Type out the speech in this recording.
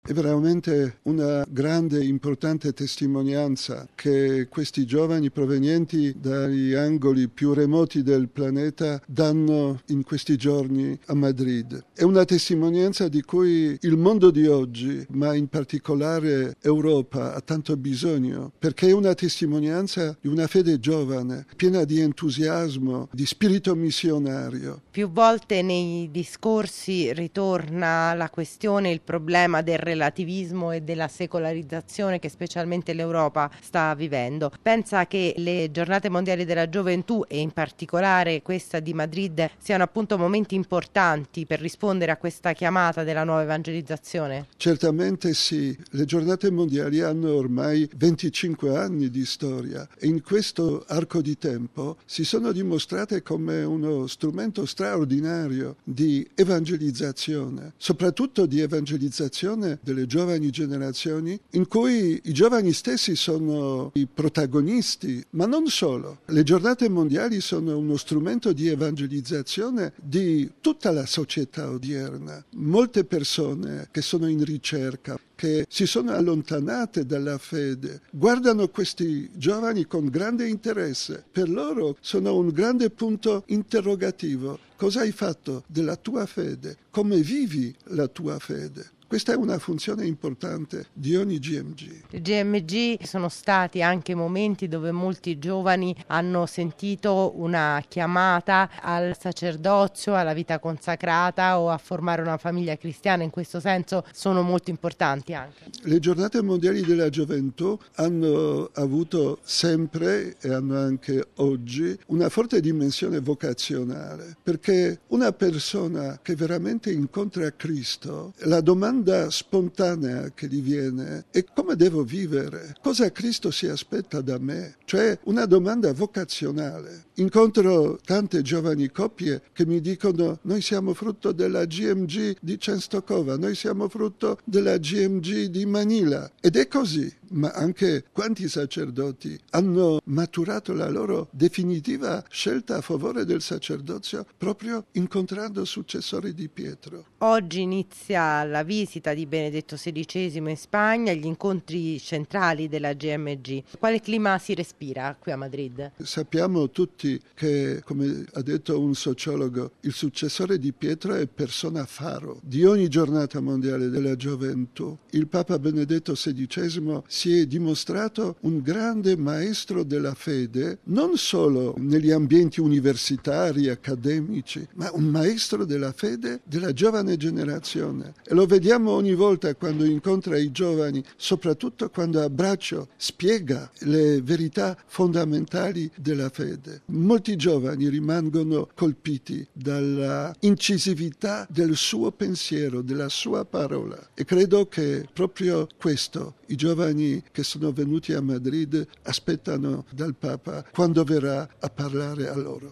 È veramente una grande, importante testimonianza che questi giovani provenienti dagli angoli più remoti del pianeta danno in questi giorni a Madrid. È una testimonianza di cui il mondo di oggi, ma in particolare Europa, ha tanto bisogno, perché è una testimonianza di una fede giovane, piena di entusiasmo, di spirito missionario. Più volte nei discorsi ritorna la questione, il problema del relativismo e della secolarizzazione che specialmente l'Europa sta vivendo. Pensa che le giornate mondiali della gioventù e in particolare questa di Madrid siano appunto momenti importanti per rispondere a questa chiamata della nuova evangelizzazione? Certamente sì, le giornate mondiali hanno ormai 25 anni di storia e in questo arco di tempo si sono dimostrate come uno strumento straordinario di evangelizzazione, soprattutto di evangelizzazione delle giovani generazioni, in cui i giovani stessi sono i protagonisti, ma non solo. Le giornate mondiali sono uno strumento di evangelizzazione di tutta la società odierna. Molte persone che sono in ricerca, che si sono allontanate dalla fede, guardano questi giovani con grande interesse. Per loro sono un grande punto interrogativo. Cosa hai fatto della tua fede? Come vivi la tua fede? Questa è una funzione importante di ogni GMG. Il GMG sono stati anche momenti dove molti giovani hanno sentito una chiamata al sacerdozio, alla vita consacrata o a formare una famiglia cristiana. In questo senso sono molto importanti anche. Le giornate mondiali della gioventù hanno avuto sempre e hanno anche oggi una forte dimensione vocazionale, perché una persona che veramente incontra Cristo, la domanda spontanea che gli viene è: come devo vivere? Cosa Cristo si aspetta da me? Cioè una domanda vocazionale. Incontro tante giovani coppie che mi dicono: noi siamo frutto della GMG di Częstochowa, noi siamo frutto della GMG di Manila. Ed è così. Ma anche quanti sacerdoti hanno maturato la loro definitiva scelta a favore del sacerdozio proprio incontrando successori di Pietro. Oggi inizia la visita di Benedetto XVI in Spagna, gli incontri centrali della GMG. Quale clima si respira qui a Madrid? Sappiamo tutti che, come ha detto un sociologo, il successore di Pietro è persona faro di ogni giornata mondiale della gioventù. Il Papa Benedetto XVI si è dimostrato un grande maestro della fede, non solo negli ambienti universitari, accademici, ma un maestro della fede della giovane generazione. E lo vediamo ogni volta quando incontra i giovani, soprattutto quando a braccio spiega le verità fondamentali della fede. Molti giovani rimangono colpiti dalla incisività del suo pensiero, della sua parola. E credo che proprio questo i giovani che sono venuti a Madrid aspettano dal Papa quando verrà a parlare a loro.